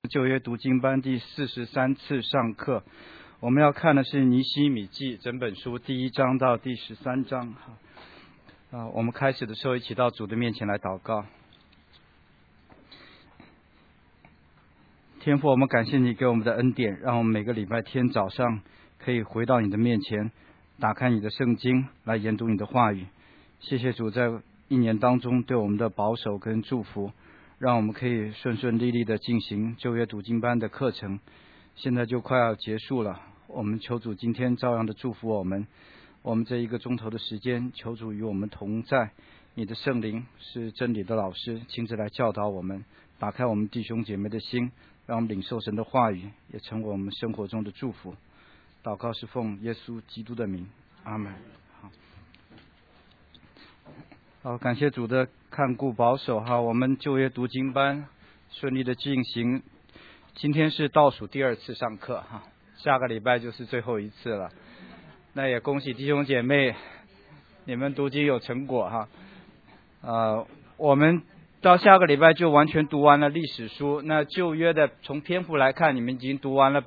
旧约读经班第43次上课，我们要看的是尼希米记整本书第1章到第13章。我们开始的时候一起到主的面前来祷告。天父，我们感谢你给我们的恩典，让我们每个礼拜天早上可以回到你的面前，打开你的圣经来研读你的话语。谢谢主在一年当中对我们的保守跟祝福，让我们可以顺顺利利的进行旧约读经班的课程。现在就快要结束了，我们求主今天照样的祝福我们这1个钟头的时间，求主与我们同在。你的圣灵是真理的老师，亲自来教导我们，打开我们弟兄姐妹的心，让我们领受神的话语，也成为我们生活中的祝福。祷告是奉耶稣基督的名，阿们。好，感谢主的看顾保守哈，我们旧约读经班顺利的进行。今天是倒数第2次上课哈，下个礼拜就是最后一次了。那也恭喜弟兄姐妹，你们读经有成果哈。我们到下个礼拜就完全读完了历史书。那旧约的从篇幅来看，你们已经读完了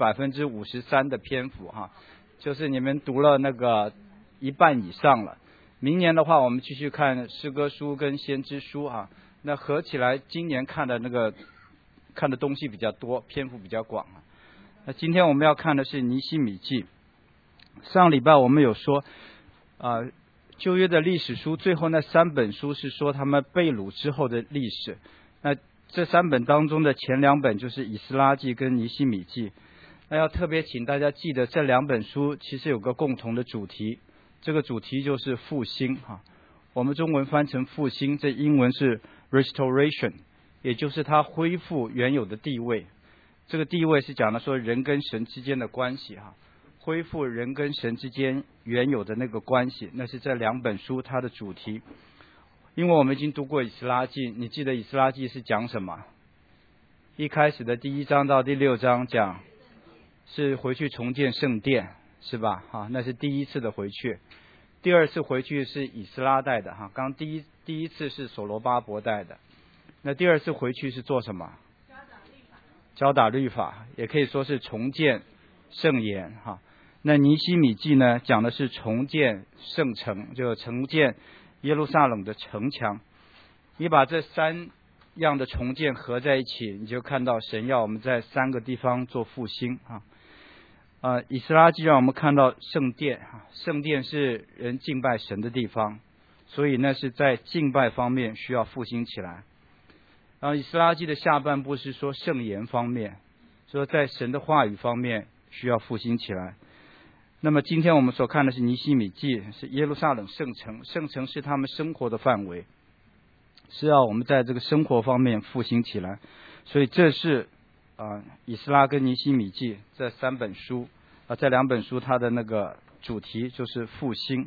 53%的篇幅哈，就是你们读了那个一半以上了。明年的话，我们继续看诗歌书跟先知书哈。那合起来，今年看的东西比较多，篇幅比较广。那今天我们要看的是尼希米记。上礼拜我们有说，旧约的历史书最后那3本书是说他们被掳之后的历史。那这3本当中的前2本就是以斯拉记跟尼希米记。那要特别请大家记得，这2本书其实有个共同的主题。这个主题就是复兴哈，我们中文翻成复兴，这英文是 restoration， 也就是它恢复原有的地位。这个地位是讲的说人跟神之间的关系哈，恢复人跟神之间原有的那个关系，那是这2本书它的主题。因为我们已经读过以斯拉记，你记得以斯拉记是讲什么？一开始的第1章到第6章讲是回去重建圣殿，是吧？那是第1次的回去。第2次回去是以斯拉带的哈，刚第一次是所罗巴伯带的。那第2次回去是做什么？教导律法，也可以说是重建圣言哈。那尼希米记呢，讲的是重建圣城，就重建耶路撒冷的城墙。你把这3样的重建合在一起，你就看到神要我们在3个地方做复兴啊。以斯拉记让我们看到圣殿，圣殿是人敬拜神的地方，所以那是在敬拜方面需要复兴起来。然后以斯拉记的下半部是说圣言方面，说在神的话语方面需要复兴起来。那么今天我们所看的是尼希米记，是耶路撒冷圣城，圣城是他们生活的范围，是要我们在这个生活方面复兴起来。所以这是以斯拉跟尼希米记这3本书这2本书它的那个主题就是复兴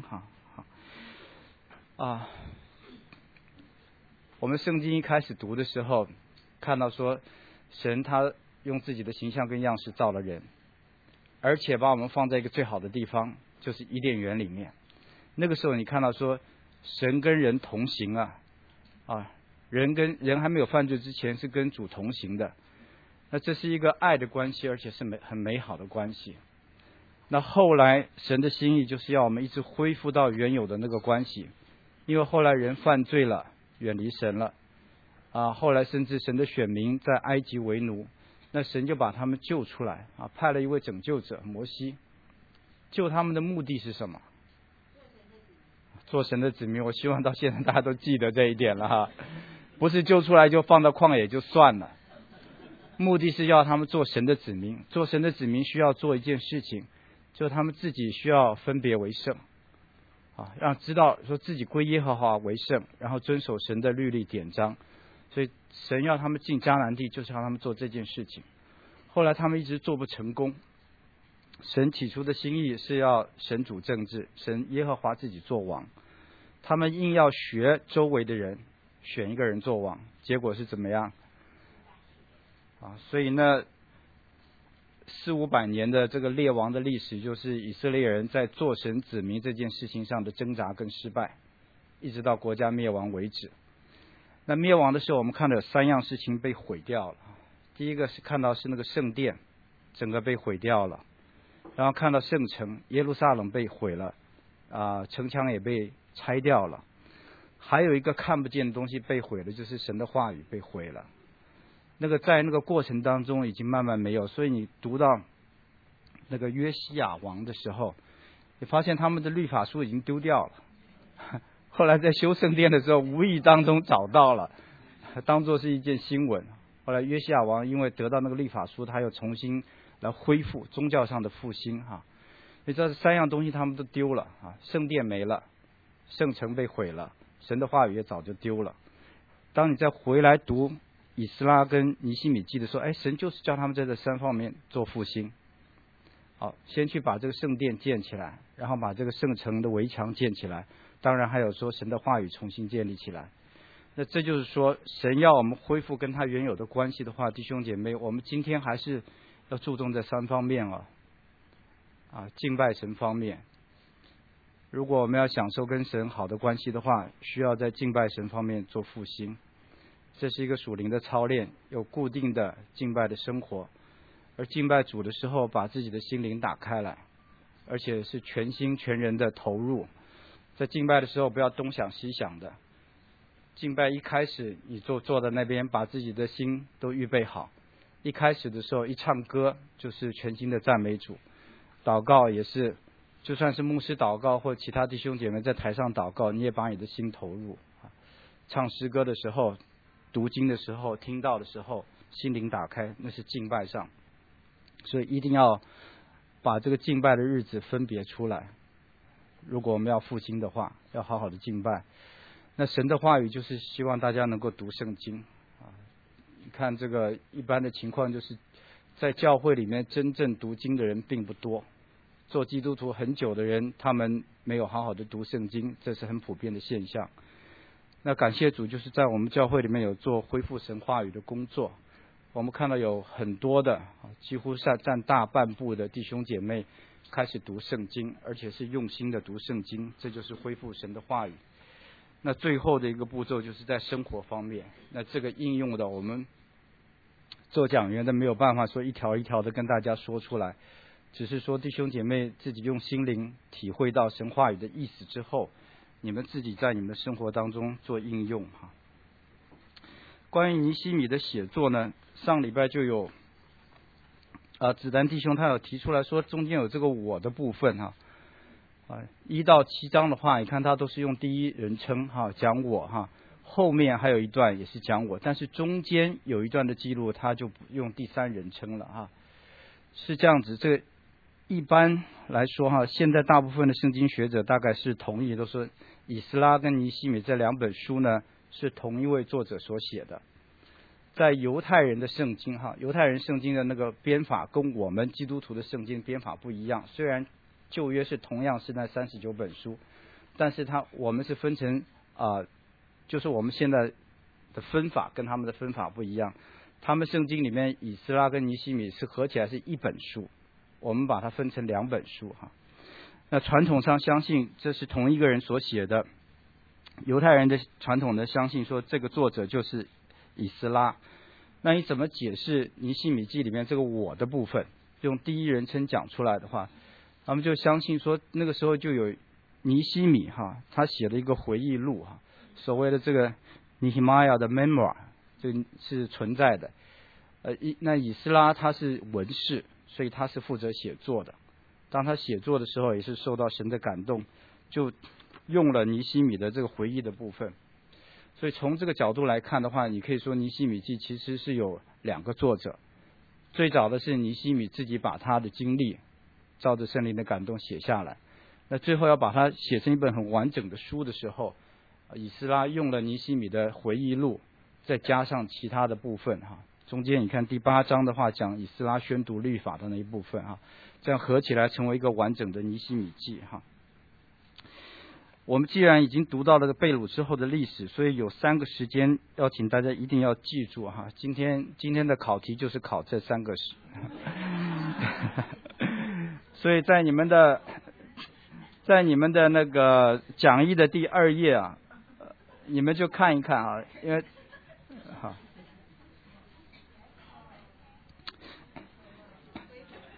我们圣经一开始读的时候看到说，神他用自己的形象跟样式造了人，而且把我们放在一个最好的地方，就是伊甸园里面。那个时候你看到说神跟人同行人还没有犯罪之前是跟主同行的。那这是一个爱的关系，而且是很美好的关系。那后来神的心意就是要我们一直恢复到原有的那个关系，因为后来人犯罪了，远离神了后来甚至神的选民在埃及为奴，那神就把他们救出来派了一位拯救者摩西。救他们的目的是什么？做神的子民。我希望到现在大家都记得这一点了不是救出来就放到旷野就算了，目的是要他们做神的子民。做神的子民需要做一件事情，就是他们自己需要分别为圣让知道说自己归耶和华为圣，然后遵守神的律例典章。所以神要他们进迦南地，就是让他们做这件事情。后来他们一直做不成功，神起初的心意是要神主政治，神耶和华自己做王，他们硬要学周围的人，选一个人做王，结果是怎么样所以呢400-500年的这个列王的历史，就是以色列人在做神子民这件事情上的挣扎跟失败，一直到国家灭亡为止。那灭亡的时候，我们看到有3样事情被毁掉了。 第一个是看到是那个圣殿整个被毁掉了，然后看到圣城耶路撒冷被毁了，城墙也被拆掉了。还有一个看不见的东西被毁了，就是神的话语被毁了。那个在那个过程当中已经慢慢没有，所以你读到那个约西亚王的时候，你发现他们的律法书已经丢掉了。后来在修圣殿的时候，无意当中找到了，当作是一件新闻。后来约西亚王因为得到那个律法书，他又重新来恢复宗教上的复兴哈。所以这三样东西他们都丢了啊，圣殿没了，圣城被毁了，神的话语也早就丢了。当你再回来读以斯拉跟尼希米记的时候，神就是叫他们在这三方面做复兴。好，先去把这个圣殿建起来，然后把这个圣城的围墙建起来，当然还有说神的话语重新建立起来。那这就是说，神要我们恢复跟他原有的关系的话，弟兄姐妹，我们今天还是要注重这三方面敬拜神方面。如果我们要享受跟神好的关系的话，需要在敬拜神方面做复兴。这是一个属灵的操练，有固定的敬拜的生活，而敬拜主的时候，把自己的心灵打开来，而且是全心全人的投入。在敬拜的时候，不要东想西想的。敬拜一开始，你坐在那边，把自己的心都预备好。一开始的时候，一唱歌就是全心的赞美主。祷告也是，就算是牧师祷告或其他弟兄姐妹在台上祷告，你也把你的心投入。唱诗歌的时候，读经的时候，听到的时候，心灵打开，那是敬拜上。所以一定要把这个敬拜的日子分别出来。如果我们要复兴的话，要好好的敬拜。那神的话语就是希望大家能够读圣经你看这个一般的情况，就是在教会里面真正读经的人并不多，做基督徒很久的人，他们没有好好的读圣经，这是很普遍的现象。那感谢主，就是在我们教会里面有做恢复神话语的工作。我们看到有很多的几乎占大半部的弟兄姐妹开始读圣经，而且是用心的读圣经，这就是恢复神的话语。那最后的一个步骤就是在生活方面，那这个应用的我们做讲员的没有办法说一条一条的跟大家说出来，只是说弟兄姐妹自己用心灵体会到神话语的意思之后，你们自己在你们的生活当中做应用关于尼希米的写作呢，上礼拜就有子丹弟兄他有提出来说，中间有这个我的部分1到7章的话，你看他都是用第一人称讲我后面还有一段也是讲我，但是中间有一段的记录他就不用第三人称了是这样子。这个一般来说现在大部分的圣经学者大概是同意，都说以斯拉跟尼希米这两本书呢是同一位作者所写的。在犹太人的圣经犹太人圣经的那个编法跟我们基督徒的圣经编法不一样，虽然旧约是同样是那39本书，但是我们是分成就是我们现在的分法跟他们的分法不一样。他们圣经里面以斯拉跟尼希米是合起来是一本书，我们把它分成2本书那传统上相信这是同一个人所写的，犹太人的传统的相信说这个作者就是以斯拉。那你怎么解释尼希米记里面这个我的部分，用第一人称讲出来的话，他们就相信说那个时候就有尼希米他写了一个回忆录所谓的这个 Nehemiah 的 memoir 这是存在的。那以斯拉他是文士，所以他是负责写作的。当他写作的时候也是受到神的感动，就用了尼希米的这个回忆的部分。所以从这个角度来看的话，你可以说尼希米记其实是有2个作者。最早的是尼希米自己把他的经历照着圣灵的感动写下来，那最后要把它写成一本很完整的书的时候，以斯拉用了尼希米的回忆录，再加上其他的部分中间你看第8章的话讲以斯拉宣读律法的那一部分这样合起来成为一个完整的尼希米记我们既然已经读到了这个被掳之后的历史，所以有3个时间要请大家一定要记住今天的考题就是考这3个时所以在你们的那个讲义的第2页你们就看一看因为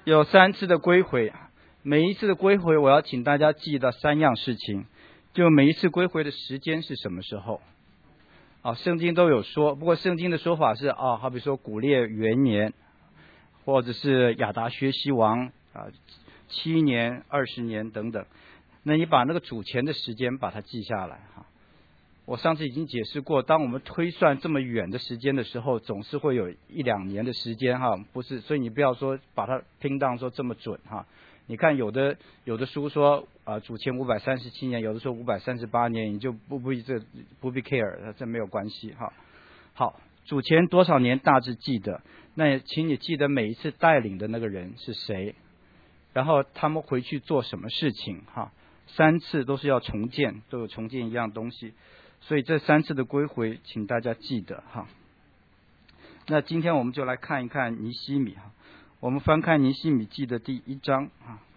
有3次的归回，每一次的归回我要请大家记得3样事情，就每一次归回的时间是什么时候。圣经都有说，不过圣经的说法是好比说古列元年，或者是亚达薛西王7年、20年等等。那你把那个主前的时间把它记下来我上次已经解释过，当我们推算这么远的时间的时候，总是会有1-2年的时间不是，所以你不要说把它拼当说这么准你看有的书说主前537年，有的说538年，你就不必 care， 这没有关系好，主前多少年大致记得，那请你记得每一次带领的那个人是谁，然后他们回去做什么事情3次都是要重建，都有重建一样东西，所以这3次的归回请大家记得那今天我们就来看一看尼希米我们翻开尼希米记的第1章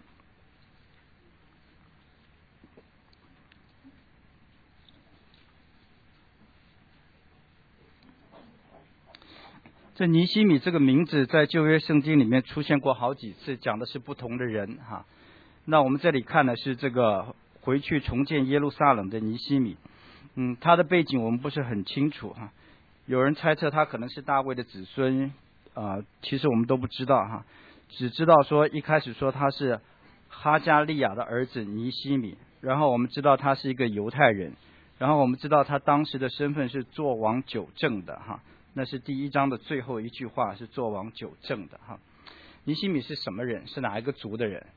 这尼希米这个名字在旧约圣经里面出现过好几次，讲的是不同的人那我们这里看的是这个回去重建耶路撒冷的尼希米他的背景我们不是很清楚有人猜测他可能是大卫的子孙其实我们都不知道只知道说一开始说他是哈加利亚的儿子尼希米，然后我们知道他是一个犹太人，然后我们知道他当时的身份是做王九正的那是第1章的最后一句话，是做王九正的尼希米是什么人？是哪一个族的人？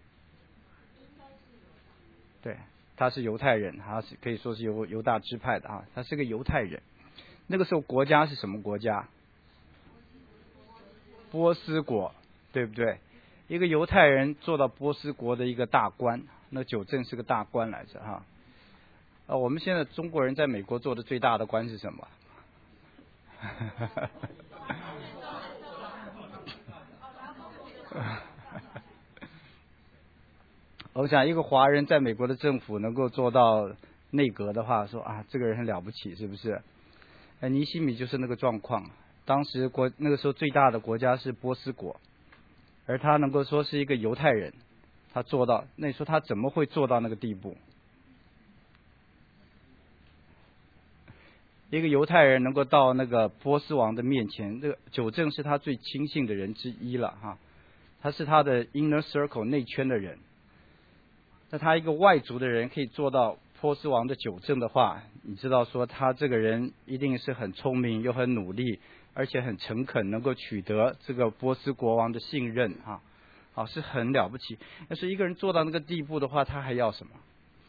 对，他是犹太人，他是可以说是犹大支派的他是个犹太人。那个时候国家是什么国家？波斯国，对不对？一个犹太人做到波斯国的一个大官，那九正是个大官来着我们现在中国人在美国做的最大的官是什么？我想一个华人在美国的政府能够做到内阁的话，说这个人很了不起，是不是？尼希米就是那个状况。当时那个时候最大的国家是波斯国，而他能够说是一个犹太人，他做到，那你说他怎么会做到那个地步？一个犹太人能够到那个波斯王的面前，这个九正是他最亲信的人之一了他是他的 inner circle 内圈的人。那他一个外族的人可以做到波斯王的九正的话，你知道说他这个人一定是很聪明又很努力，而且很诚恳，能够取得这个波斯国王的信任是很了不起。要是一个人做到那个地步的话，他还要什么？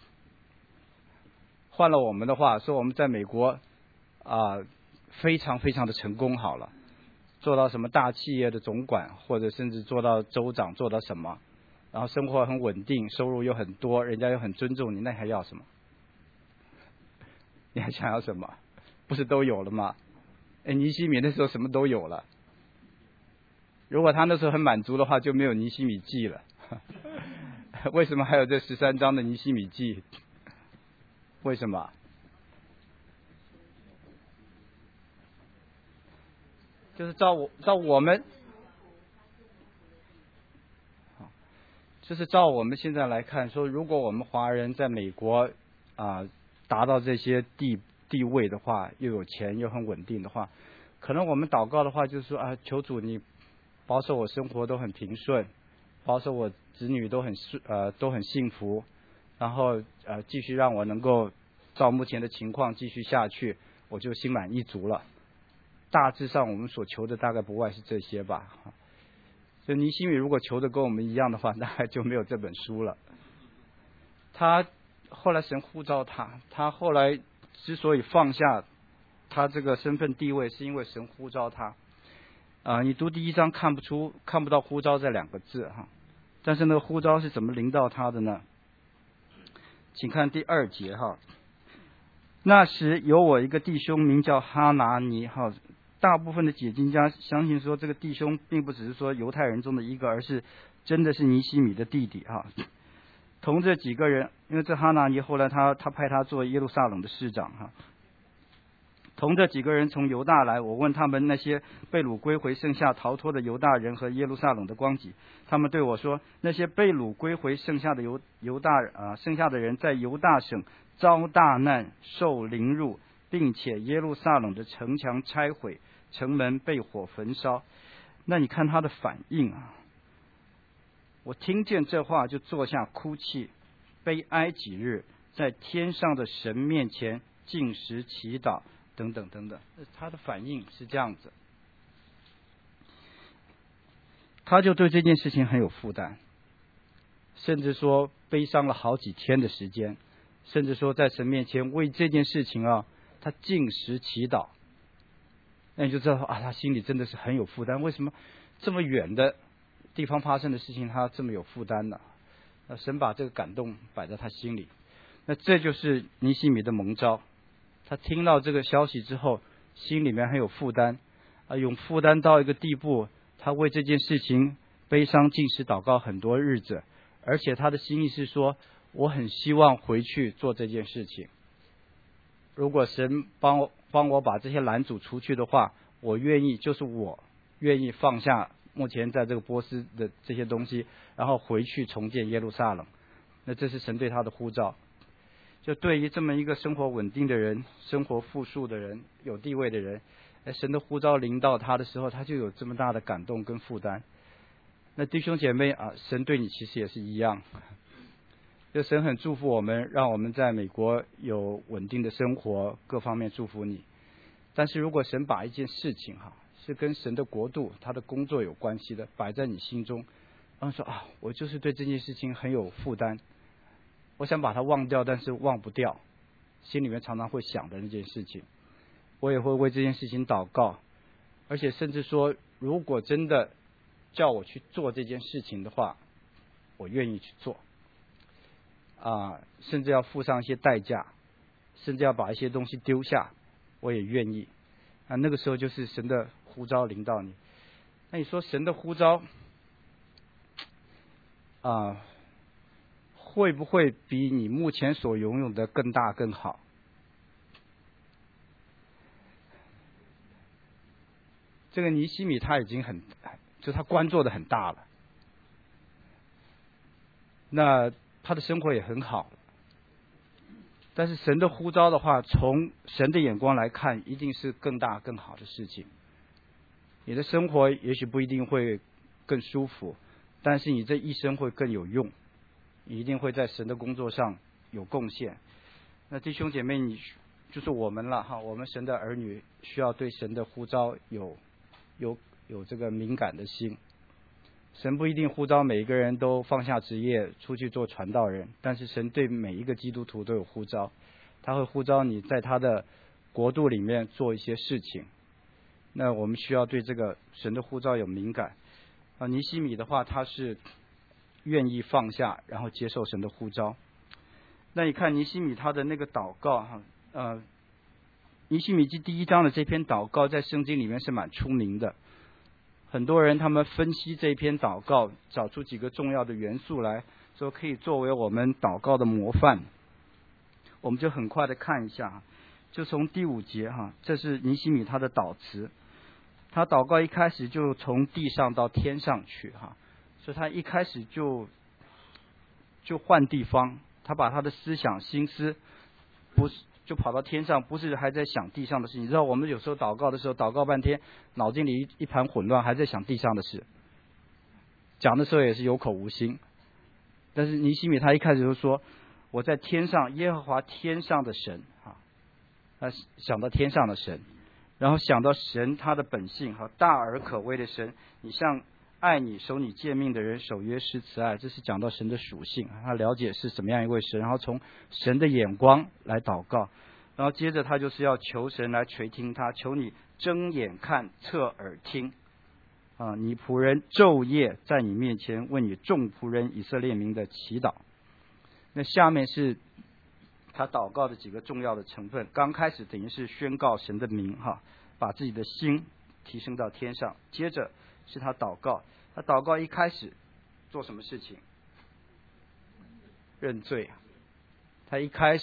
换了我们的话说，我们在美国非常非常的成功好了，做到什么大企业的总管，或者甚至做到州长，做到什么，然后生活很稳定，收入又很多，人家又很尊重你，那还要什么？你还想要什么？不是都有了吗？尼希米那时候什么都有了。如果他那时候很满足的话，就没有尼希米记了。为什么还有这13章的尼希米记？为什么？就是照我们，就是照我们现在来看，说如果我们华人在美国达到这些地位的话，又有钱又很稳定的话，可能我们祷告的话就是说求主你保守我生活都很平顺，保守我子女都很幸福，然后继续让我能够照目前的情况继续下去，我就心满意足了。大致上我们所求的大概不外是这些吧。所以尼希米如果求的跟我们一样的话，大概就没有这本书了。他后来神呼召他后来之所以放下他这个身份地位，是因为神呼召他。你读第1章看不到呼召这2个字但是那个呼召是怎么临到他的呢？请看第2节那时有我一个弟兄名叫哈拿尼大部分的解经家相信说这个弟兄并不只是说犹太人中的一个，而是真的是尼希米的弟弟同这几个人，因为这哈拿尼后来他派他做耶路撒冷的市长同着几个人从犹大来，我问他们那些被掳归回剩下逃脱的犹大人和耶路撒冷的光景。他们对我说，那些被掳归回剩下的剩下的人在犹大省遭大难，受凌辱，并且耶路撒冷的城墙拆毁，城门被火焚烧。那你看他的反应啊！我听见这话就坐下哭泣，悲哀几日，在天上的神面前禁食祈祷，等等等等。他的反应是这样子，他就对这件事情很有负担，甚至说悲伤了好几天的时间，甚至说在神面前为这件事情啊，他禁食祈祷。那你就知道啊，他心里真的是很有负担。为什么这么远的地方发生的事情他这么有负担呢？神把这个感动摆在他心里。那这就是尼希米的蒙召。他听到这个消息之后，心里面很有负担有负担到一个地步，他为这件事情悲伤禁食祷告很多日子，而且他的心意是说，我很希望回去做这件事情。如果神帮我把这些拦阻出去的话，我愿意，就是我愿意放下目前在这个波斯的这些东西，然后回去重建耶路撒冷。那这是神对他的呼召。就对于这么一个生活稳定的人，生活富庶的人，有地位的人，神的呼召临到他的时候，他就有这么大的感动跟负担。那弟兄姐妹啊，神对你其实也是一样。就神很祝福我们，让我们在美国有稳定的生活，各方面祝福你。但是如果神把一件事情是跟神的国度他的工作有关系的摆在你心中，然后说我就是对这件事情很有负担，我想把它忘掉，但是忘不掉，心里面常常会想的那件事情，我也会为这件事情祷告，而且甚至说，如果真的叫我去做这件事情的话，我愿意去做甚至要付上一些代价，甚至要把一些东西丢下，我也愿意那个时候就是神的呼召临到你。那你说神的呼召会不会比你目前所拥有的更大更好？这个尼希米他已经就他官做的很大了，那他的生活也很好，但是神的呼召的话，从神的眼光来看，一定是更大更好的事情。你的生活也许不一定会更舒服，但是你这一生会更有用，你一定会在神的工作上有贡献。那弟兄姐妹，你就是我们了我们神的儿女需要对神的呼召有这个敏感的心。神不一定呼召每一个人都放下职业出去做传道人，但是神对每一个基督徒都有呼召，他会呼召你在他的国度里面做一些事情。那我们需要对这个神的呼召有敏感尼希米的话，他是愿意放下，然后接受神的呼召。那你看尼希米他的那个祷告尼希米记第1章的这篇祷告在圣经里面是蛮出名的，很多人他们分析这篇祷告，找出几个重要的元素来说可以作为我们祷告的模范。我们就很快的看一下，就从第5节这是尼希米他的祷词。他祷告一开始就从地上到天上去所以他一开始就换地方，他把他的思想心思不是就跑到天上，不是还在想地上的事情。你知道我们有时候祷告的时候，祷告半天脑筋里一盘混乱，还在想地上的事，讲的时候也是有口无心。但是尼希米他一开始就说，我在天上，耶和华天上的神他想到天上的神，然后想到神他的本性大而可畏的神，你像爱你守你诫命的人守约施慈爱，这是讲到神的属性，他了解是什么样一位神，然后从神的眼光来祷告，然后接着他就是要求神来垂听他，求你睁眼看侧耳听你仆人昼夜在你面前为你众仆人以色列民的祈祷。那下面是他祷告的几个重要的成分。刚开始等于是宣告神的名把自己的心提升到天上。接着是他祷告，他祷告一开始做什么事情？认罪。他一开始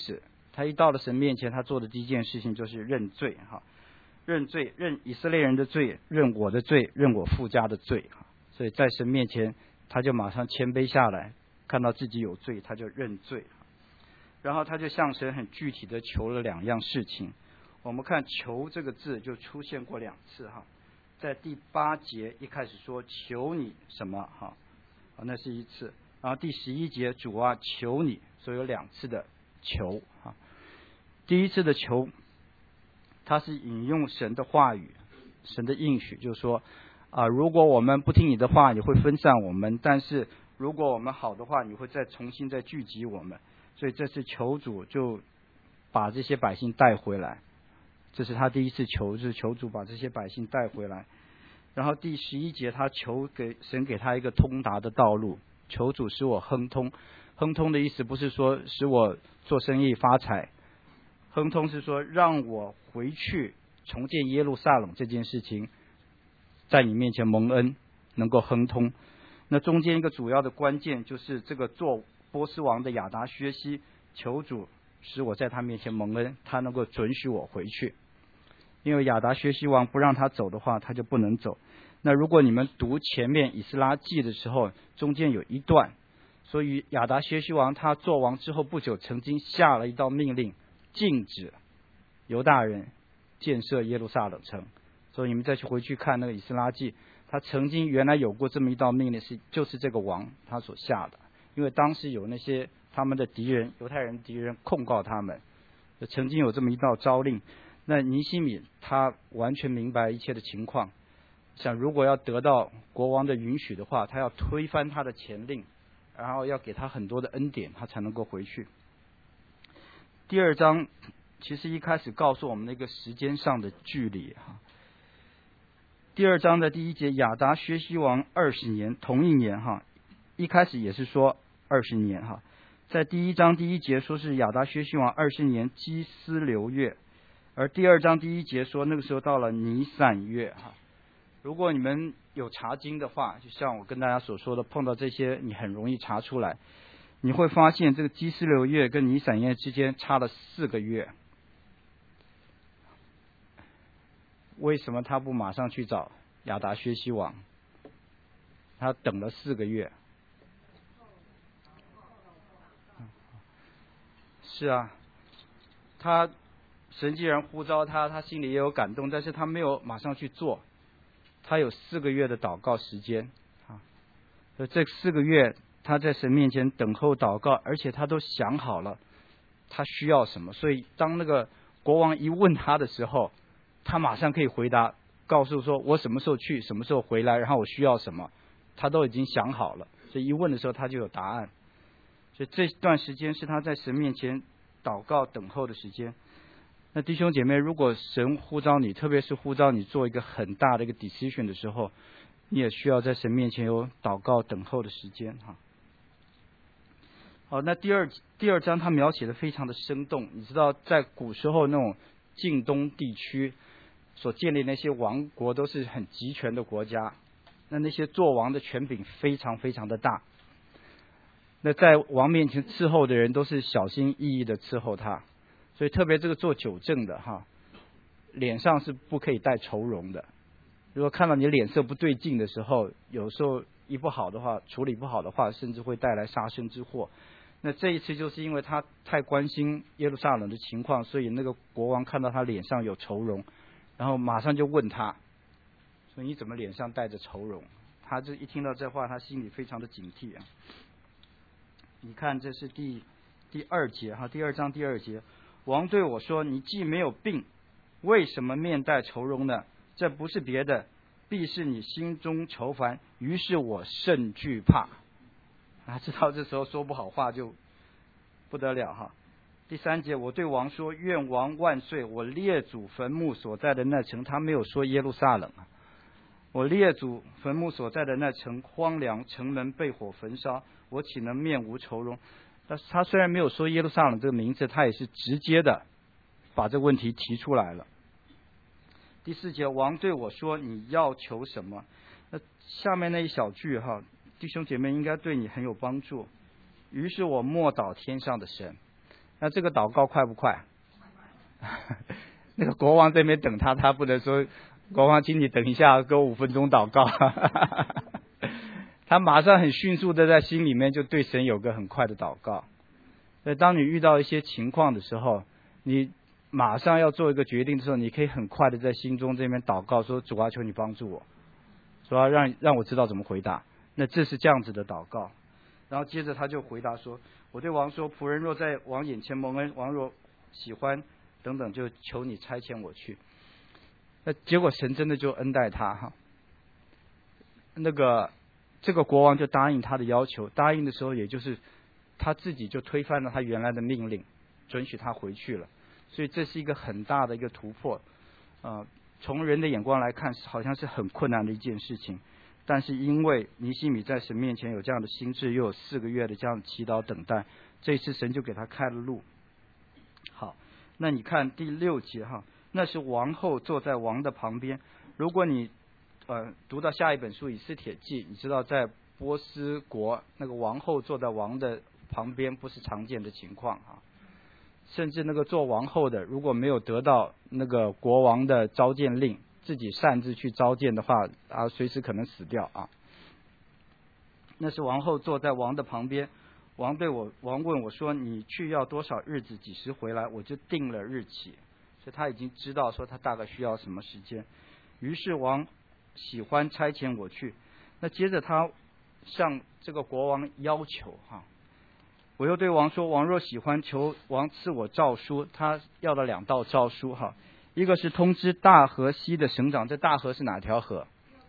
他一到了神面前，他做的第一件事情就是认罪哈，认罪，认以色列人的罪，认我的罪，认我父家的罪哈。所以在神面前，他就马上谦卑下来，看到自己有罪，他就认罪。然后他就向神很具体的求了2样事情。我们看求这个字就出现过2次哈，在第8节一开始说求你什么哈，那是一次。然后第11节主啊求你，所以有2次的求哈。第一次的求，他是引用神的话语，神的应许，就是说如果我们不听你的话，你会分散我们；但是如果我们好的话，你会重新聚集我们。所以这次求主就把这些百姓带回来，这是他第一次求，就是求主把这些百姓带回来。然后第11节他求神给他一个通达的道路，求主使我亨通。亨通的意思不是说使我做生意发财，亨通是说让我回去重建耶路撒冷这件事情在你面前蒙恩，能够亨通。那中间一个主要的关键就是这个做波斯王的亚达薛西求主使我在他面前蒙恩，他能够准许我回去。因为亚达薛西王不让他走的话，他就不能走。那如果你们读前面以斯拉记的时候，中间有一段，所以亚达薛西王他做王之后不久，曾经下了一道命令，禁止犹大人建设耶路撒冷城。所以你们再回去看那个以斯拉记，他曾经原来有过这么一道命令，就是这个王他所下的。因为当时有那些他们的敌人，犹太人敌人控告他们，曾经有这么一道诏令。那尼希米他完全明白一切的情况，想如果要得到国王的允许的话，他要推翻他的前令，然后要给他很多的恩典，他才能够回去。第2章其实一开始告诉我们那个时间上的距离哈。第2章的第1节，亚达薛西王20年，同一年哈，一开始也是说20年哈。在第1章第1节说是亚达薛西王20年基斯流月，而第2章第1节说那个时候到了尼散月哈。如果你们有查经的话，就像我跟大家所说的，碰到这些你很容易查出来。你会发现这个基斯流月跟尼散月之间差了4个月。为什么他不马上去找亚达薛西王？他等了4个月。是啊，神既然呼召他，他心里也有感动，但是他没有马上去做。他有4个月的祷告时间啊，这4个月他在神面前等候祷告，而且他都想好了他需要什么。所以当那个国王一问他的时候，他马上可以回答，告诉说我什么时候去，什么时候回来，然后我需要什么，他都已经想好了。所以一问的时候他就有答案。所以这段时间是他在神面前祷告等候的时间。那弟兄姐妹，如果神呼召你，特别是呼召你做一个很大的一个 decision 的时候，你也需要在神面前有祷告等候的时间哈。好，那第二章他描写的非常的生动。你知道在古时候那种近东地区所建立那些王国都是很集权的国家，那些做王的权柄非常非常的大。那在王面前伺候的人都是小心翼翼的伺候他。所以特别这个做酒政的哈，脸上是不可以带愁容的。如果看到你脸色不对劲的时候，有时候一不好的话，处理不好的话，甚至会带来杀身之祸。那这一次就是因为他太关心耶路撒冷的情况，所以那个国王看到他脸上有愁容，然后马上就问他，说你怎么脸上带着愁容？他这一听到这话，他心里非常的警惕啊。你看这是第2节哈，第2章第2节。王对我说，你既没有病，为什么面带愁容呢？这不是别的，必是你心中愁烦，于是我甚惧怕。知道这时候说不好话就不得了哈。第3节，我对王说，愿王万岁，我列祖坟墓所在的那城，他没有说耶路撒冷啊，我列祖坟墓所在的那城荒凉，城门被火焚烧，我岂能面无愁容？但是他虽然没有说耶路撒冷这个名字，他也是直接的把这个问题提出来了。第4节，王对我说，你要求什么？那下面那一小句哈，弟兄姐妹应该对你很有帮助。于是我默祷天上的神。 那这个祷告快不快？那个国王这边等他，他不能说国王，请你等一下，给我5分钟祷告。他马上很迅速的在心里面就对神有个很快的祷告。所以当你遇到一些情况的时候，你马上要做一个决定的时候，你可以很快的在心中这边祷告说，主啊，求你帮助我，说让我知道怎么回答。那这是这样子的祷告。然后接着他就回答说，我对王说，仆人若在王眼前蒙恩，王若喜欢等等，就求你差遣我去。那结果神真的就恩待他哈。这个国王就答应他的要求，答应的时候也就是他自己就推翻了他原来的命令，准许他回去了。所以这是一个很大的一个突破。从人的眼光来看，好像是很困难的一件事情。但是因为尼希米在神面前有这样的心志，又有4个月的这样的祈祷等待，这一次神就给他开了路。好，那你看第6节哈，那是王后坐在王的旁边。如果你读到下一本书《以斯帖记》，你知道在波斯国那个王后坐在王的旁边不是常见的情况啊。甚至那个做王后的，如果没有得到那个国王的召见令，自己擅自去召见的话啊，随时可能死掉啊。那是王后坐在王的旁边，王问我说，你去要多少日子，几时回来？我就定了日期。所以他已经知道说他大概需要什么时间。于是王喜欢差遣我去。那接着他向这个国王要求哈，我又对王说，王若喜欢，求王赐我诏书。他要了2道诏书哈，一个是通知大河西的省长，这大河是哪条河？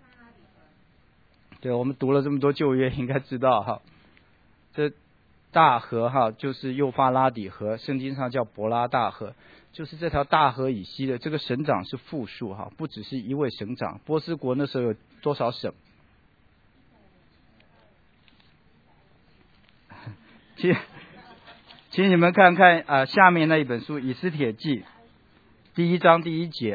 对，我们读了这么多旧约，应该知道哈。这大河哈就是幼发拉底河，圣经上叫伯拉大河，就是这条大河以西的这个省长是复数哈，不只是一位省长。波斯国那时候有多少省？请你们看看下面那一本书《以斯帖记》第1章第1节。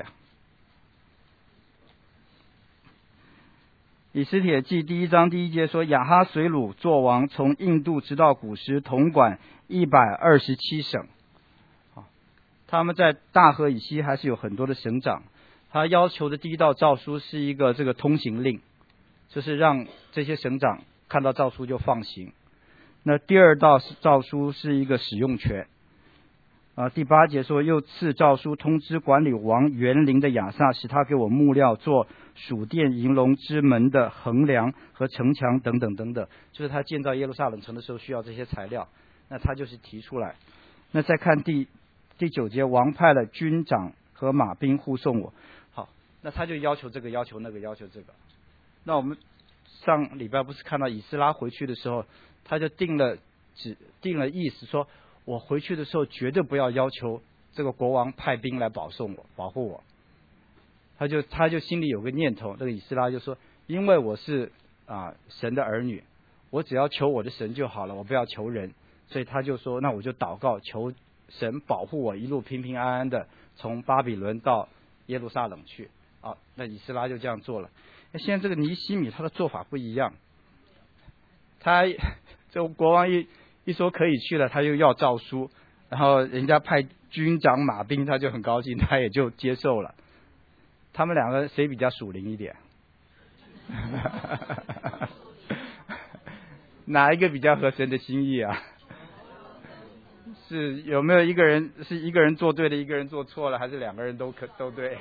以斯帖记第1章第1节说，亚哈随鲁作王，从印度直到古时，统管127省。他们在大河以西还是有很多的省长。他要求的第1道诏书是一个这个通行令，就是让这些省长看到诏书就放行。那第2道诏书是一个使用权。第8节说，又赐诏书通知管理王园林的亚萨，使他给我木料做属殿银龙之门的横梁和城墙等等等等，就是他建造耶路撒冷城的时候需要这些材料，那他就是提出来。那再看第9节，王派了军长和马兵护送我。好，那他就要求这个要求那个要求这个。那我们上礼拜不是看到以斯拉回去的时候，他就定了意思说，我回去的时候绝对不要求这个国王派兵来保护我。他就心里有个念头，这个以斯拉就说，因为我是神的儿女，我只要求我的神就好了，我不要求人。所以他就说，那我就祷告求神保护我一路平平安安的从巴比伦到耶路撒冷去。那以斯拉就这样做了。现在这个尼希米他的做法不一样，这国王一说可以去了，他又要诏书，然后人家派军长马兵，他就很高兴，他也就接受了。他们2个谁比较属灵一点？哪一个比较合神的心意啊？是有没有一个人做对了，一个人做错了，还是2个人都对？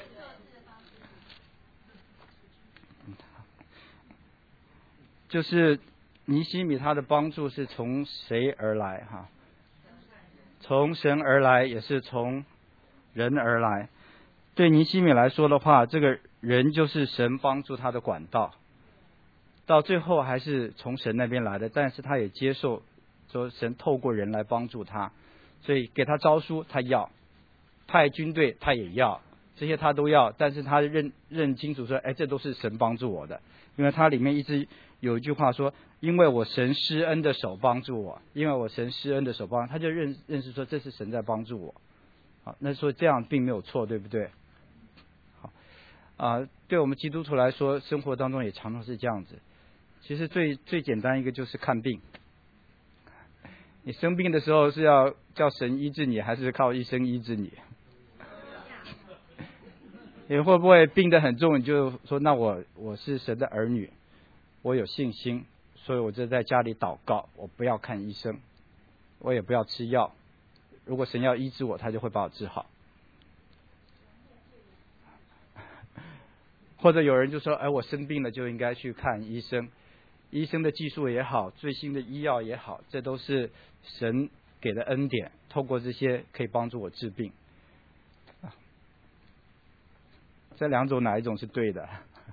就是尼希米他的帮助是从谁而来哈？从神而来，也是从人而来。对尼希米来说的话，这个人就是神帮助他的管道，到最后还是从神那边来的，但是他也接受说神透过人来帮助他，所以给他诏书他要，派军队他也要，这些他都要，但是他认清楚说，这都是神帮助我的。因为他里面一直有一句话说，因为我神施恩的手帮助我，因为我神施恩的手帮助我，他就认识说这是神在帮助我。好，那说这样并没有错，对不对？好，对我们基督徒来说，生活当中也常常是这样子。其实最简单一个就是看病， 你生病的时候是要叫神医治你，还是靠医生医治你？你会不会病得很重，你就说那我是神的儿女，我有信心，所以我就在家里祷告，我不要看医生，我也不要吃药，如果神要医治我，他就会把我治好。或者有人就说，我生病了就应该去看医生，医生的技术也好，最新的医药也好，这都是神给的恩典，透过这些可以帮助我治病。这两种哪一种是对的？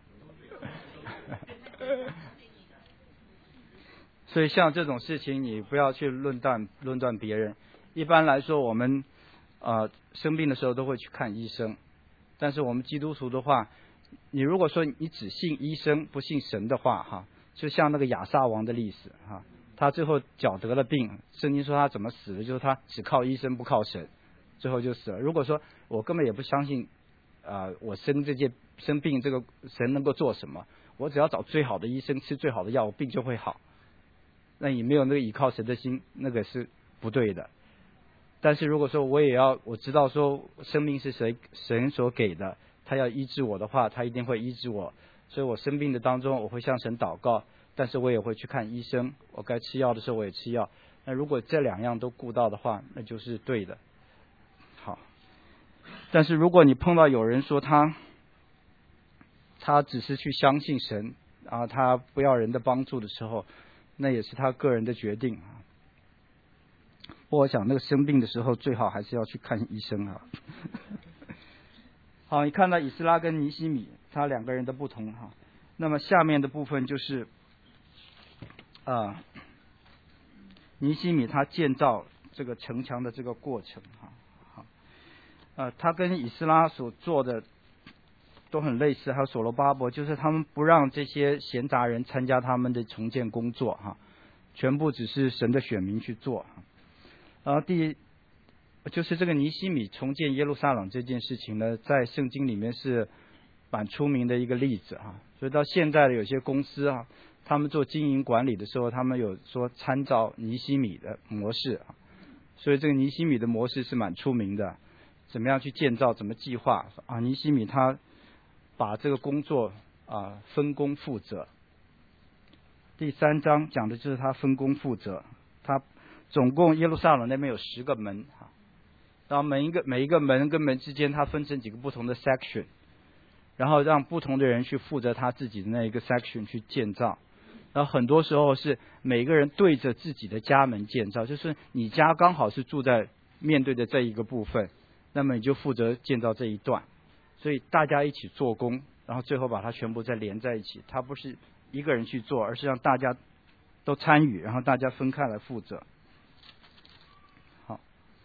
所以像这种事情，你不要去论断别人。一般来说，我们生病的时候都会去看医生，但是我们基督徒的话，你如果说你只信医生不信神的话，哈，就像那个亚撒王的历史哈，他最后脚得了病，圣经说他怎么死的，就是他只靠医生不靠神，最后就死了。如果说我根本也不相信我生病这个神能够做什么，我只要找最好的医生，吃最好的药，我病就会好。那你没有那个依靠神的心，那个是不对的。但是如果说我知道说生命是神所给的，他要医治我的话，他一定会医治我。所以我生病的当中，我会向神祷告，但是我也会去看医生，我该吃药的时候我也吃药。那如果这两样都顾到的话，那就是对的。好，但是如果你碰到有人说他只是去相信神，然后他不要人的帮助的时候，那也是他个人的决定。我想那个生病的时候最好还是要去看医生啊。好，你看到以斯拉跟尼希米他两个人的不同哈。那么下面的部分就是尼希米他建造这个城墙的这个过程哈。他跟以斯拉所做的都很类似，还有所罗巴伯，就是他们不让这些闲杂人参加他们的重建工作哈，全部只是神的选民去做。然后就是这个尼希米重建耶路撒冷这件事情呢，在圣经里面是蛮出名的一个例子哈。所以到现在的有些公司啊，他们做经营管理的时候，他们有说参照尼希米的模式啊，所以这个尼希米的模式是蛮出名的。怎么样去建造，怎么计划啊？尼希米他把这个工作分工负责。第3章讲的就是他分工负责。他总共耶路撒冷那边有10个门然后每一个门跟门之间他分成几个不同的 section， 然后让不同的人去负责他自己的那一个 section 去建造。然后很多时候是每个人对着自己的家门建造，就是你家刚好是住在面对的这一个部分，那么你就负责建造这一段，所以大家一起做工，然后最后把它全部再连在一起。它不是一个人去做，而是让大家都参与，然后大家分开来负责。好，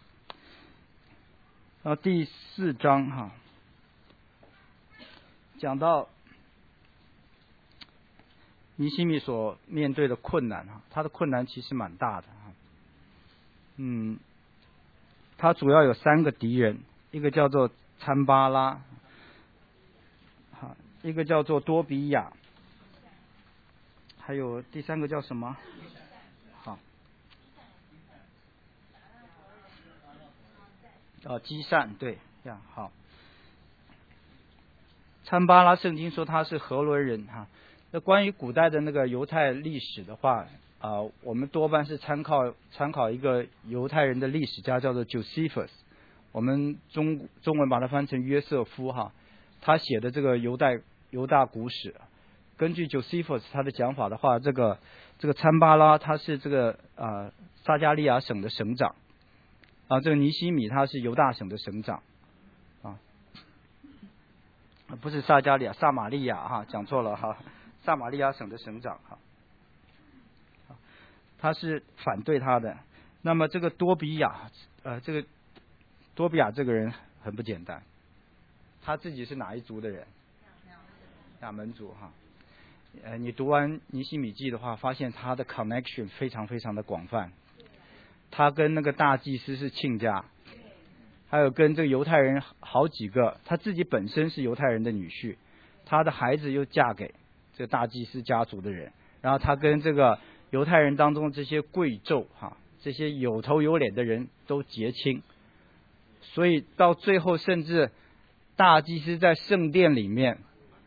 然后第4章讲到尼希米所面对的困难他的困难其实蛮大的他主要有3个敌人，一个叫做参巴拉，一个叫做多比亚，还有第3个叫什么？基善，对呀，好。参巴拉圣经说他是何伦人那关于古代的那个犹太历史的话我们多半是参考一个犹太人的历史家叫做 Josephus， 我们中文把它翻成约瑟夫他写的这个犹大古史。根据 Josephus 他的讲法的话，这个参巴拉他是这个撒加利亚省的省长这个尼希米他是犹大省的省长不是撒加利亚，撒玛利亚讲错了撒玛利亚省的省长他是反对他的。那么这个多比亚这个人很不简单，他自己是哪一族的人？亚门族你读完尼希米记的话，发现他的 connection 非常非常的广泛。他跟那个大祭司是亲家，还有跟这个犹太人好几个，他自己本身是犹太人的女婿，他的孩子又嫁给这个大祭司家族的人，然后他跟这个犹太人当中这些贵胄这些有头有脸的人都结清。所以到最后，甚至大祭司在圣殿里面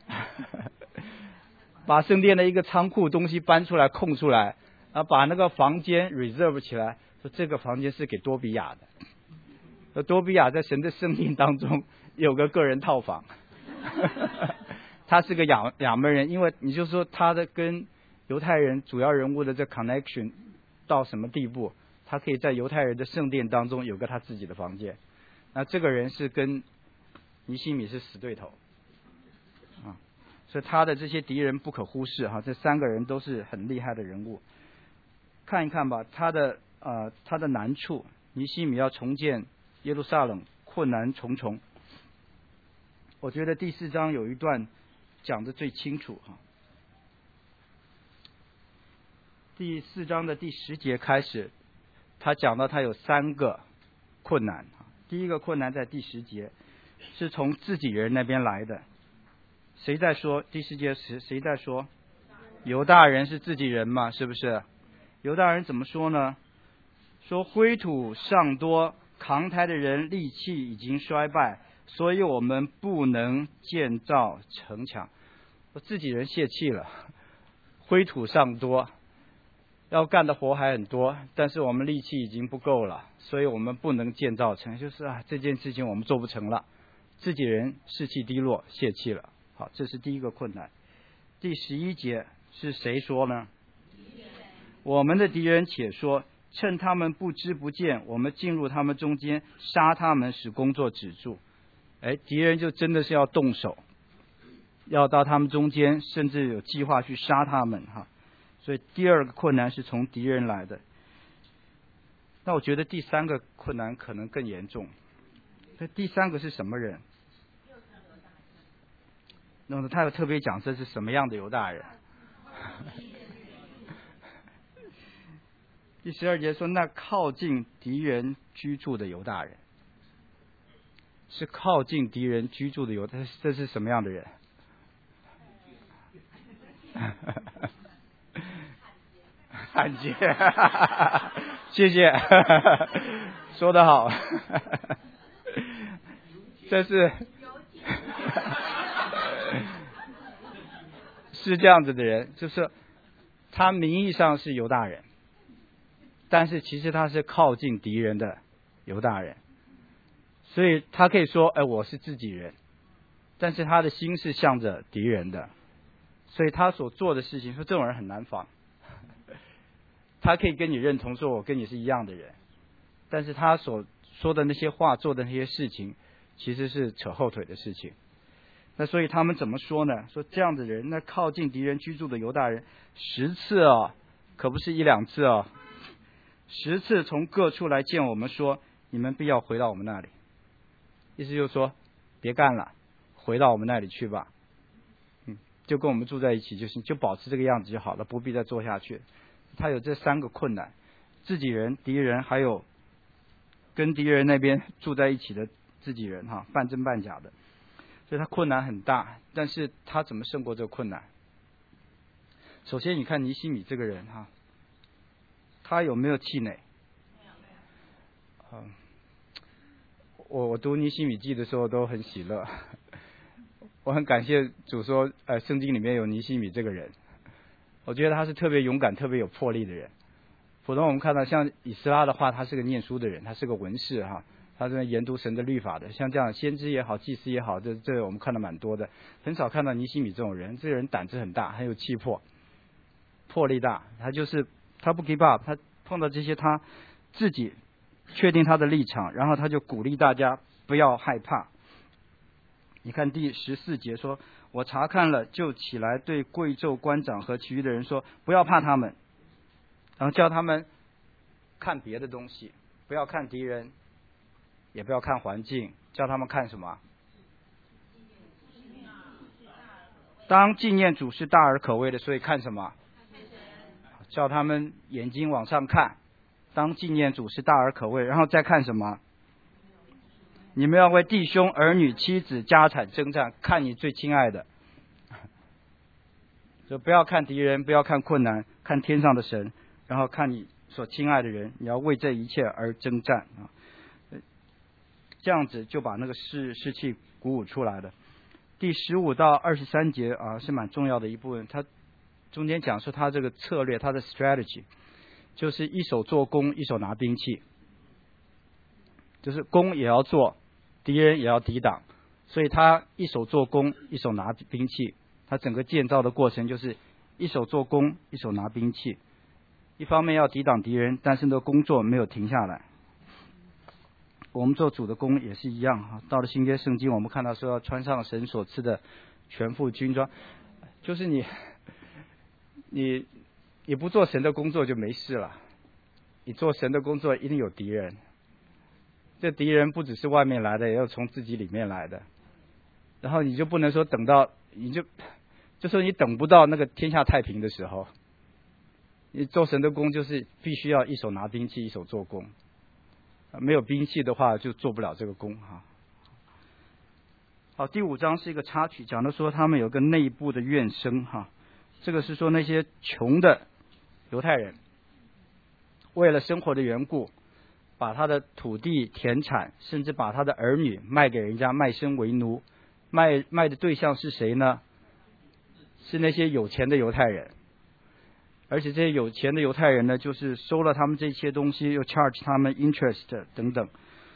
把圣殿的一个仓库东西搬出来空出来，把那个房间 reserve 起来，说这个房间是给多比亚的。多比亚在神的圣殿当中有个个人套房他是个亚门人，因为你就说他的跟犹太人主要人物的这 connection 到什么地步，他可以在犹太人的圣殿当中有个他自己的房间。那这个人是跟尼希米是死对头所以他的这些敌人不可忽视这三个人都是很厉害的人物。看一看吧，他的难处，尼希米要重建耶路撒冷，困难重重。我觉得第4章有一段讲得最清楚第4章的第10节开始，他讲到他有3个困难。第一个困难在第10节，是从自己人那边来的。谁在说？第10节谁在说？犹大人是自己人嘛，是不是？犹大人怎么说呢？说灰土尚多，扛抬的人力气已经衰败，所以我们不能建造城墙。自己人泄气了，灰土尚多，要干的活还很多，但是我们力气已经不够了，所以我们不能建造城，就是这件事情我们做不成了，自己人士气低落，泄气了。好，这是第一个困难。第11节是谁说呢？我们的敌人且说，趁他们不知不见，我们进入他们中间，杀他们，使工作止住。敌人就真的是要动手，要到他们中间，甚至有计划去杀他们所以第二个困难是从敌人来的。那我觉得第3个困难可能更严重。那第3个是什么人？那么他有特别讲这是什么样的犹大人第12节说，那靠近敌人居住的犹大人，是靠近敌人居住的犹大人，这是什么样的人汉奸谢谢说得好这是是这样子的人，就是他名义上是犹大人，但是其实他是靠近敌人的犹大人，所以他可以说我是自己人，但是他的心是向着敌人的，所以他所做的事情，说这种人很难防他可以跟你认同说我跟你是一样的人，但是他所说的那些话，做的那些事情其实是扯后腿的事情。那所以他们怎么说呢？说这样的人，那靠近敌人居住的犹大人10次可不是1、2次10次从各处来见我们说，你们必要回到我们那里。意思就是说别干了，回到我们那里去吧，就跟我们住在一起就行，就保持这个样子就好了，不必再做下去。他有这3个困难，自己人、敌人，还有跟敌人那边住在一起的自己人半真半假的，所以他困难很大。但是他怎么胜过这个困难？首先你看尼希米这个人他有没有气馁？我读尼希米记的时候都很喜乐我很感谢主说圣经里面有尼希米这个人，我觉得他是特别勇敢、特别有魄力的人。普通我们看到像以斯拉的话，他是个念书的人，他是个文士他是研读神的律法的，像这样先知也好，祭司也好，这我们看到蛮多的，很少看到尼希米这种人。这个人胆子很大，很有气魄，魄力大，他不 give up， 他碰到这些他自己确定他的立场，然后他就鼓励大家不要害怕。你看第14节说，我查看了，就起来对贵胄官长和其余的人说，不要怕他们，然后叫他们看别的东西，不要看敌人，也不要看环境，叫他们看什么？当纪念主是大而可畏的，所以看什么？叫他们眼睛往上看，当纪念主是大而可畏，然后再看什么？你们要为弟兄、儿女、妻子、家产征战，看你最亲爱的。就不要看敌人，不要看困难，看天上的神，然后看你所亲爱的人，你要为这一切而征战啊。这样子就把那个士气鼓舞出来了。第15到23节啊是蛮重要的一部分，他中间讲说他这个策略，他的 strategy 就是一手做工，一手拿兵器，就是攻也要做，敌人也要抵挡，所以他一手做工，一手拿兵器。他整个建造的过程就是一手做工，一手拿兵器，一方面要抵挡敌人，但是呢工作没有停下来。我们做主的工也是一样哈。到了新约圣经，我们看到说要穿上神所赐的全副军装，就是你不做神的工作就没事了，你做神的工作一定有敌人，这敌人不只是外面来的，也有从自己里面来的。然后你就不能说等到就说你等不到那个天下太平的时候，你做神的工就是必须要一手拿兵器，一手做工。没有兵器的话就做不了这个工哈。好，第5章是一个插曲，讲的说他们有个内部的怨声哈。这个是说那些穷的犹太人为了生活的缘故，把他的土地田产，甚至把他的儿女卖给人家，卖身为奴。卖的对象是谁呢？是那些有钱的犹太人。而且这些有钱的犹太人呢，就是收了他们这些东西，又 charge 他们 interest 等等，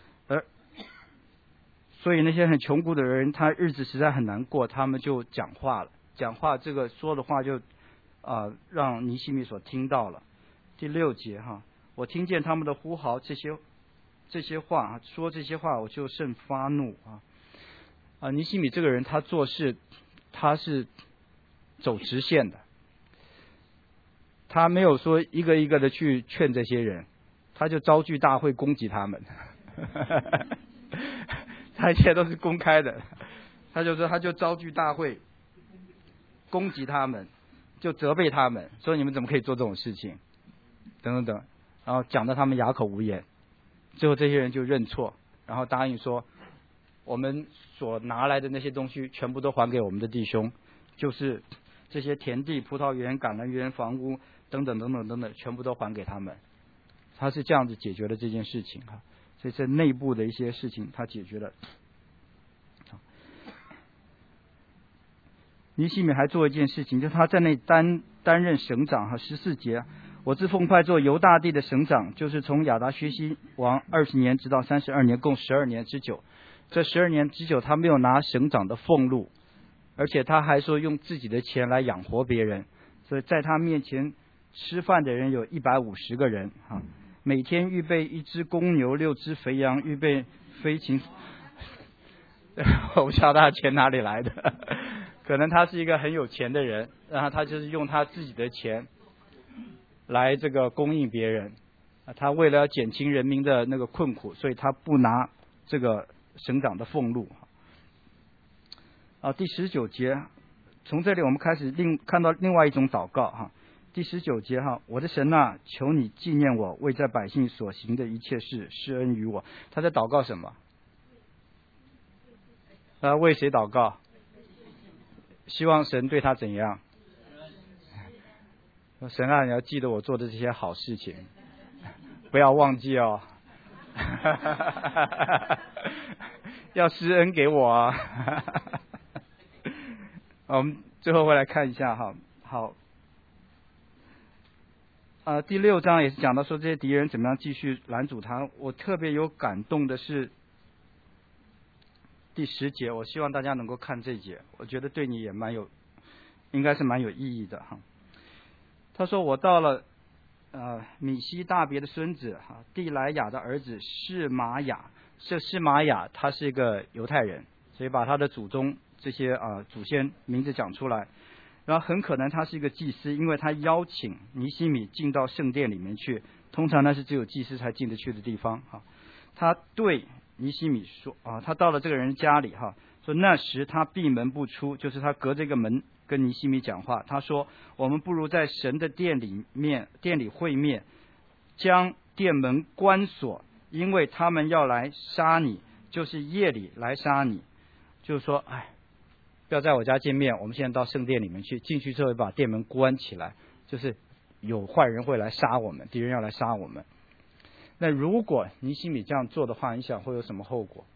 所以那些很穷苦的人，他日子实在很难过，他们就讲话了。讲话这个说的话就让尼希米所听到了。第6节哈，我听见他们的呼嚎，这些话说这些话，我就甚发怒啊。尼希米这个人，他做事他是走直线的。他没有说一个一个的去劝这些人，他就招聚大会攻击他们。他一切都是公开的，他就招聚大会攻击他们，就责备他们，说你们怎么可以做这种事情，等等等，然后讲得他们哑口无言。最后这些人就认错，然后答应说，我们所拿来的那些东西全部都还给我们的弟兄，就是这些田地、葡萄园、橄榄园、房屋等等等等等等，全部都还给他们。他是这样子解决了这件事情哈，所以这内部的一些事情他解决了。尼希米还做一件事情，就是他在那担任省长哈。14节，我自奉派做犹大地的省长，就是从亚达薛西王20年直到32年，共12年之久。这12年之久，他没有拿省长的俸禄，而且他还说用自己的钱来养活别人，所以在他面前吃饭的人有150个人啊，每天预备1只公牛、6只肥羊，预备飞禽。我不知道他钱哪里来的，可能他是一个很有钱的人，然后他就是用他自己的钱来这个供应别人。他为了要减轻人民的那个困苦，所以他不拿这个省长的俸禄。第19节，从这里我们开始看到另外一种祷告哈。第19节哈，我的神啊，求你纪念我为这百姓所行的一切事，施恩于我。他在祷告什么？为谁祷告？希望神对他怎样？神啊，你要记得我做的这些好事情，不要忘记哦。要施恩给我啊。我们最后会来看一下哈。好，第6章也是讲到说这些敌人怎么样继续拦阻他。我特别有感动的是第10节，我希望大家能够看这节，我觉得对你也应该是蛮有意义的哈。他说我到了米西大别的孙子地莱雅的儿子示玛雅，示玛雅他是一个犹太人，所以把他的祖宗这些祖先名字讲出来。然后很可能他是一个祭司，因为他邀请尼希米进到圣殿里面去，通常那是只有祭司才进得去的地方哈。他对尼希米说他到了这个人家里哈，说那时他闭门不出，就是他隔着一个门跟尼希米讲话。他说我们不如在神的殿里会面，将殿门关锁，因为他们要来杀你，就是夜里来杀你。就是说不要在我家见面，我们现在到圣殿里面去，进去之后把殿门关起来，就是有坏人会来杀我们，敌人要来杀我们。那如果尼希米这样做的话，你想会有什么后果？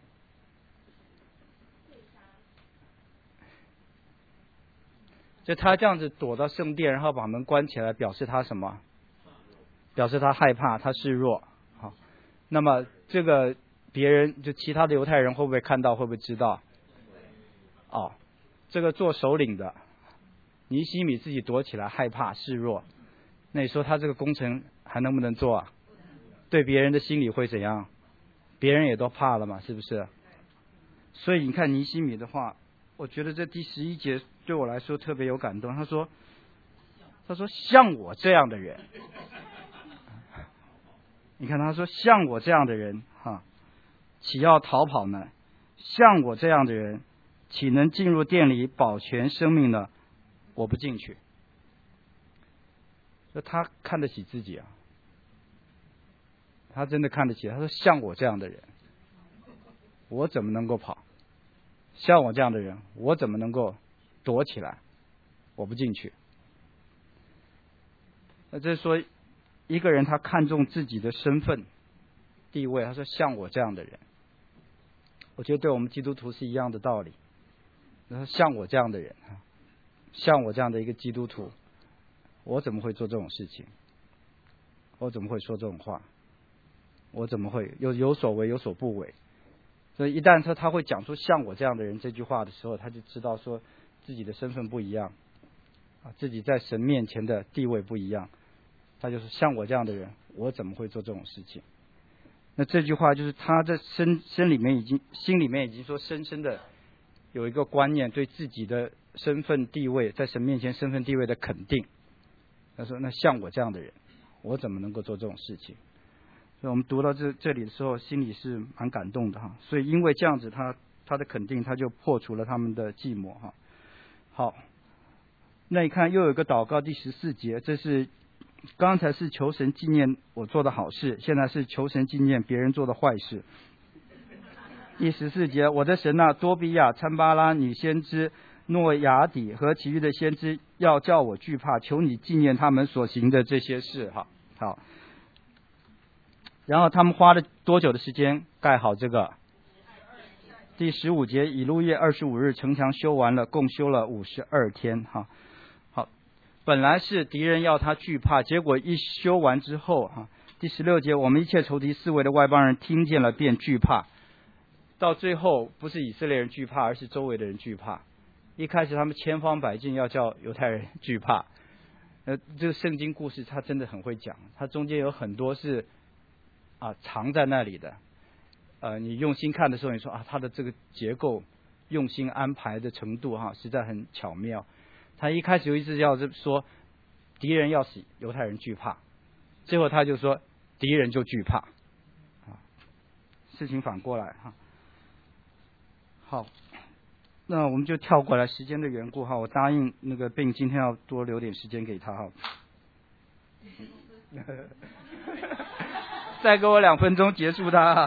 就他这样子躲到圣殿，然后把门关起来，表示他什么？表示他害怕，他示弱。好，那么这个别人就其他的犹太人会不会看到？会不会知道？哦，这个做首领的尼希米自己躲起来，害怕示弱，那你说他这个工程还能不能做啊？对别人的心理会怎样？别人也都怕了嘛，是不是？所以你看尼希米的话，我觉得这第11节对我来说特别有感动。他说像我这样的人，你看他说像我这样的人哈，岂要逃跑呢？像我这样的人，岂能进入殿里保全生命呢？我不进去。那他看得起自己啊，他真的看得起。他说像我这样的人，我怎么能够跑？像我这样的人，我怎么能够躲起来？我不进去。那这是说一个人他看重自己的身份地位，他说像我这样的人，我觉得对我们基督徒是一样的道理。他说像我这样的人，像我这样的一个基督徒，我怎么会做这种事情？我怎么会说这种话？我怎么会有所为有所不为？所以一旦说他会讲出像我这样的人这句话的时候，他就知道说自己的身份不一样啊，自己在神面前的地位不一样。他就是像我这样的人，我怎么会做这种事情？那这句话就是他在心里面已经说深深的有一个观念，对自己的身份地位，在神面前身份地位的肯定。他说那像我这样的人，我怎么能够做这种事情？所以我们读到这里的时候，心里是蛮感动的哈。所以因为这样子，他的肯定，他就破除了他们的寂寞哈。好，那你看又有一个祷告，第14节，这是刚才是求神纪念我做的好事，现在是求神纪念别人做的坏事。第14节，我的神啊，多比亚、参巴拉女先知诺亚底和其余的先知要叫我惧怕，求你纪念他们所行的这些事。好。然后他们花了多久的时间盖好这个？第15节，以路月25日城墙修完了，共修了52天。好，本来是敌人要他惧怕，结果一修完之后，第16节，我们一切仇敌四围的外邦人听见了便惧怕。到最后不是以色列人惧怕，而是周围的人惧怕。一开始他们千方百计要叫犹太人惧怕。这个圣经故事他真的很会讲，他中间有很多是藏在那里的。你用心看的时候，你说他的这个结构用心安排的程度实在很巧妙。他一开始就一直要说敌人要使犹太人惧怕，最后他就说敌人就惧怕。事情反过来好，那我们就跳过来，时间的缘故我答应那个病今天要多留点时间给他再给我2分钟结束他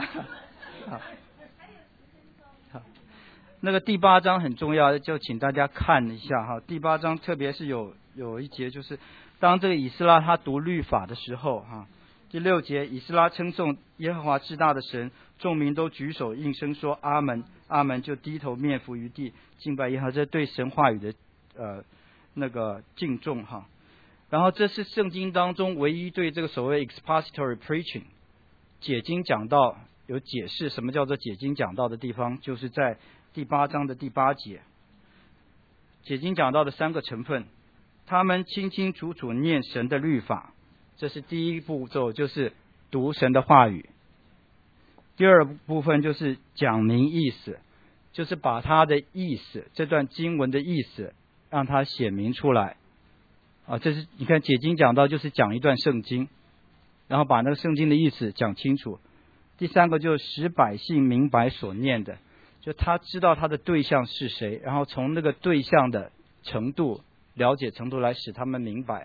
好，那个第8章很重要，就请大家看一下第8章特别是有一节，就是当这个以斯拉他读律法的时候第6节，以斯拉称颂耶和华至大的神，众民都举手应声说阿门，阿门，就低头面伏于地敬拜耶和华，这对神话语的那个敬重然后这是圣经当中唯一对这个所谓 expository preaching 解经讲道有解释什么叫做解经讲道的地方，就是在第8章的第8节。解经讲道的3个成分，他们清清楚楚念神的律法，这是第一步骤，就是读神的话语。第二部分就是讲明意思，就是把他的意思，这段经文的意思让他显明出来这是你看解经讲道就是讲一段圣经，然后把那个圣经的意思讲清楚。第3个就是使百姓明白所念的，就他知道他的对象是谁，然后从那个对象的程度了解程度来使他们明白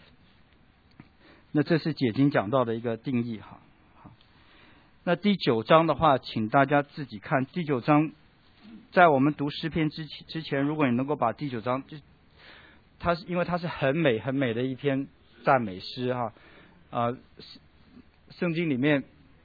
那这是解经讲道的一个定义那第9章的话，请大家自己看。第9章在我们读诗篇之前，如果你能够把第9章，因为它是很美很美的一篇赞美诗哈，圣经里面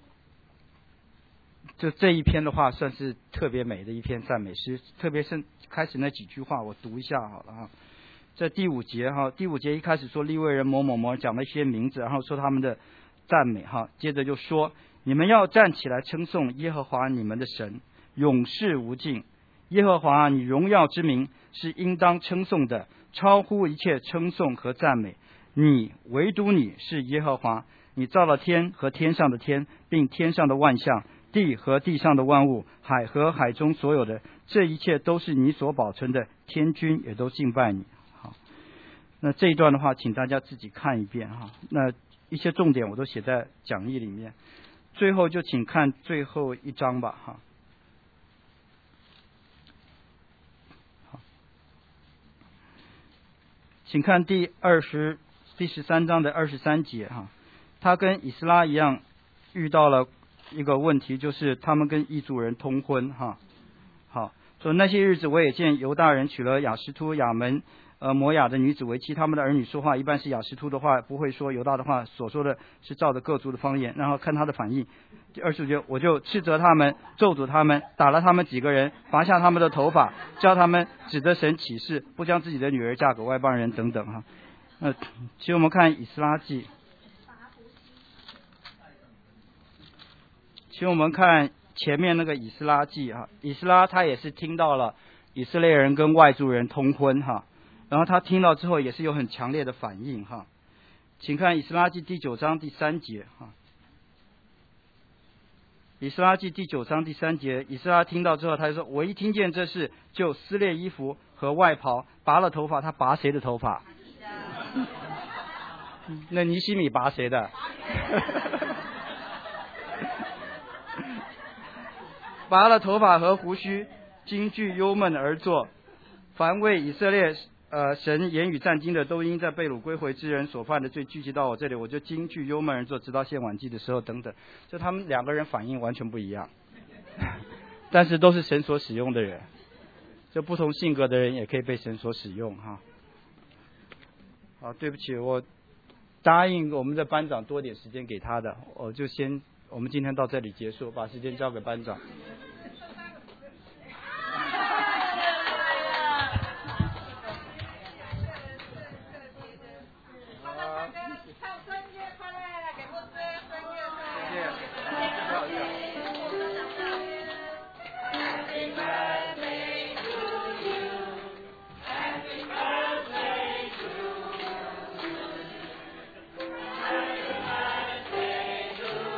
就这一篇的话算是特别美的一篇赞美诗，特别是开始那几句话我读一下好了哈。这第5节哈，第5节一开始说利未人某某某，讲了一些名字，然后说他们的赞美哈，接着就说你们要站起来称颂耶和华你们的神，永世无尽。耶和华你荣耀之名是应当称颂的，超乎一切称颂和赞美。你唯独你是耶和华，你造了天和天上的天，并天上的万象，地和地上的万物，海和海中所有的，这一切都是你所保存的，天君也都敬拜你。好，那这一段的话请大家自己看一遍哈，那一些重点我都写在讲义里面，最后就请看最后一章吧哈。请看第13章的23节哈，他跟以斯拉一样遇到了一个问题，就是他们跟异族人通婚哈。好，说那些日子我也见犹大人娶了亚实突、亚门、摩亚的女子为妻，他们的儿女说话一般是亚实突的话，不会说犹大的话，所说的是照着各族的方言，然后看他的反应。第25节，我就斥责他们，咒诅他们，打了他们几个人，拔下他们的头发，叫他们指着神起誓，不将自己的女儿嫁给外邦人等等哈。其实我们看以斯拉记，其实我们看前面那个以斯拉记哈，以斯拉他也是听到了以色列人跟外族人通婚哈，然后他听到之后也是有很强烈的反应哈。请看以斯拉记第9章第3节哈。以斯拉记第9章第3节，以斯拉听到之后他就说，我一听见这事就撕裂衣服和外袍，拔了头发。他拔谁的头发？那尼西米拔谁的？拔了头发和胡须，惊惧忧闷而坐。凡为以色列神言语战惊的，都因在被掳归回之人所犯的罪聚集到我这里，我就惊惧忧闷而坐，直到献晚祭的时候等等。就他们2个人反应完全不一样，但是都是神所使用的人，就不同性格的人也可以被神所使用哈。好，对不起，我答应我们的班长多点时间给他的，我们今天到这里结束，把时间交给班长。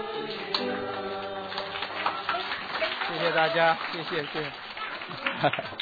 谢谢大家，谢谢。